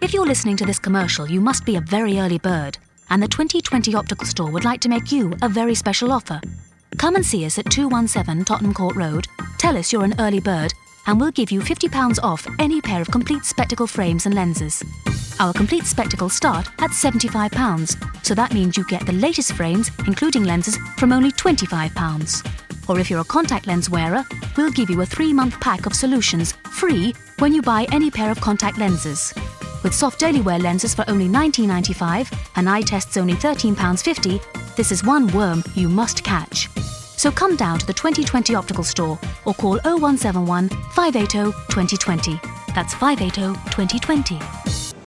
If you're listening to this commercial, you must be a very early bird, and the 2020 Optical Store would like to make you a very special offer. Come and see us at 217 Tottenham Court Road, tell us you're an early bird, and we'll give you £50 off any pair of complete spectacle frames and lenses. Our complete spectacles start at £75, so that means you get the latest frames, including lenses, from only £25. Or if you're a contact lens wearer, we'll give you a 3-month pack of solutions free when you buy any pair of contact lenses. With soft daily wear lenses for only £19.95 and eye tests only £13.50, this is one worm you must catch. So come down to the 2020 Optical Store or call 0171 580 2020. That's 580 2020.